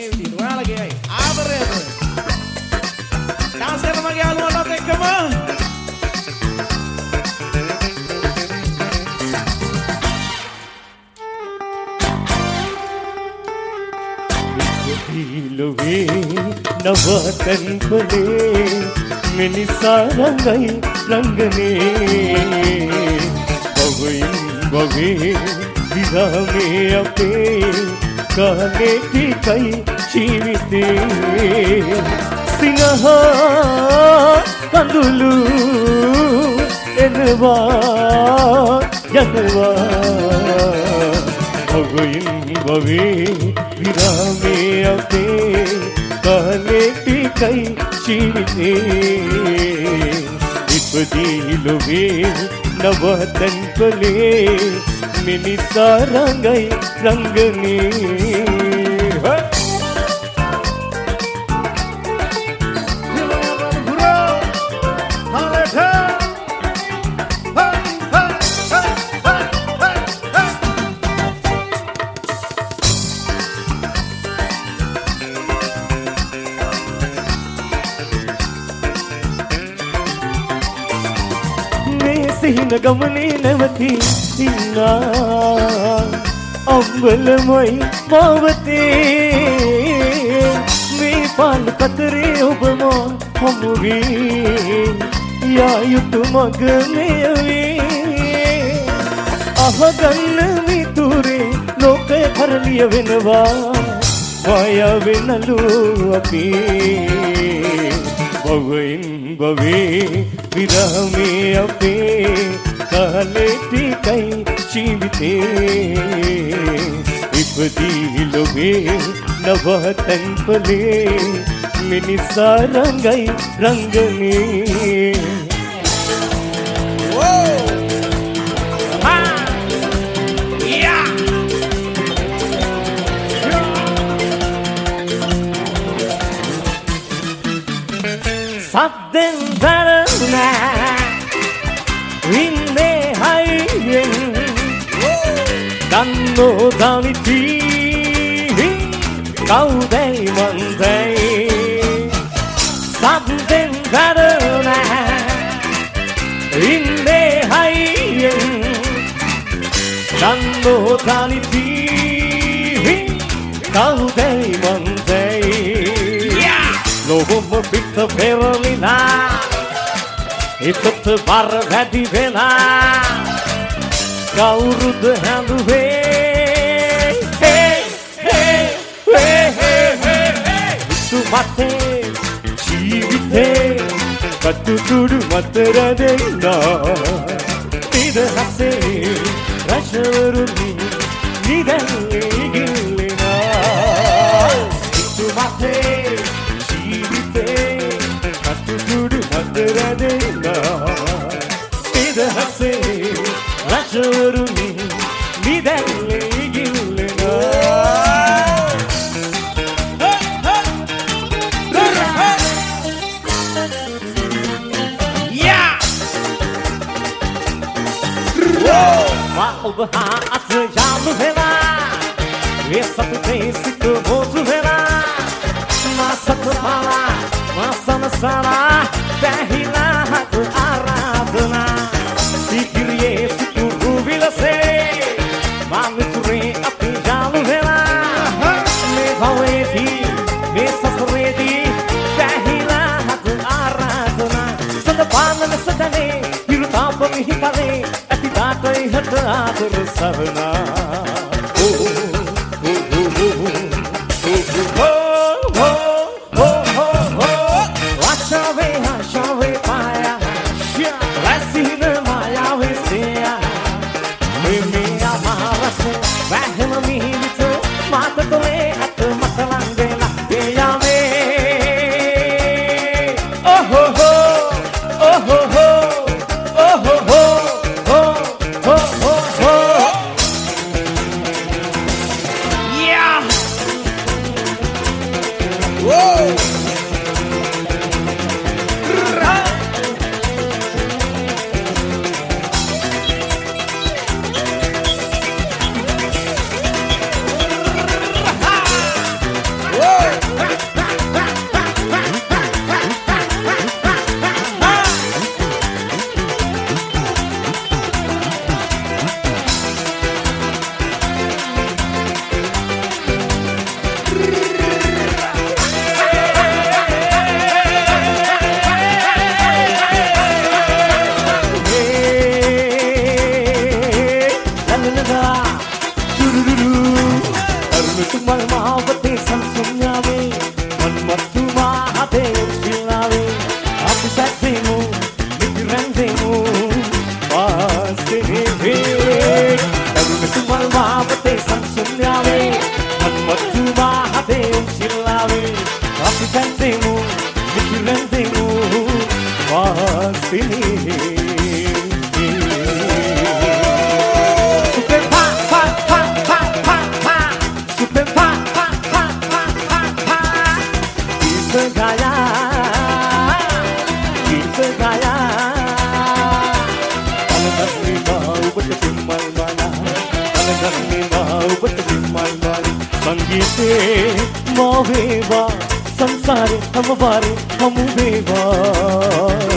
ඔයාලගේ ආදරයට ඩාන්ස් කරන මගේ යාළුවන්ටත් එක්කම ලොවේ නවතන් පොලේ මිනිසා රංගයි රංගනේ බවයින් බවේ විරාමේ අපේ කාලේ ටිකයි ජීවිතේ සිනහා කඳුළු එනවා යනවා බවයින් බවේ විරාමේ අපේ කාලේ ටිකයි ජීවිතේ ඉපදී ලොවේ නවතන් පොලේ මිනිසා රංගයි රංගනේ සිහින ගමනේ නැවති ඉන්නා අම්බලමයි මාවතේ මේ පාල කතරේ ඔබම හමුවී යා යුතු මග මෙයවේ අහගන්න මිතුරේ ලෝකය කරලිය වෙනවා මායා වෙනලු අපි බවයින් බවේ විරාමේ අපේ කාලේ ටිකයි ජීවිතේ ඉපදී ලොවේ නවතන් පොලේ මිනිසා රංගයි රංගනේ සද්දෙන් දරනා වින්නේ හයියෙන් දන්නෝ දනිති කවුදැයි මන්දැයි සද්දෙන් දරනා වින්නේ හයියෙන් දන්නෝ දනිති කවුදැයි මන්දැයි ලොහොම පිට පෙරලිනා හිතට බර වැඩි වෙලා කවුරුද හැඳුවේ හිතු මතේ ජීවිතේ කටුතුඩු මතර දෙන්නා නිදහසේ රශවරුනි නිදැල්ලේ ගිල්ලෙනා හිතු මතේ කටුතුඩු මතර දෙන්නා නිදහසේ රශවරුනි නිදැල්ලේ ගිල්ලෙනා මා ඔබ හා අත යාළු වෙලා ඒ සතුටේ සිත මොසු වෙලා මා සතුටලා මා සමසලා බැහිලා හත් ආරාධනා සිකිරියේ සිතුරු විලසේ මා මිතුරේ අපි යාළු වෙලා මේ භවයේදී මේ සසරේදී බැහිලා හත් ආරාධනා සඳපානන සදනේ හිරුතාප මිහිකලේ ඇතිදාටයි හට ආදර සවනා Cantemo, vigilantemo, Vassini. Super pa pa pa pa pa pa, super pa pa pa pa pa pa. Kita gaya, kita gaya. Anak ni mau berkesimpulan mana, anak ni mau berkesimpulan mana. Sanggite mau beba, sansare ham bare ham beba.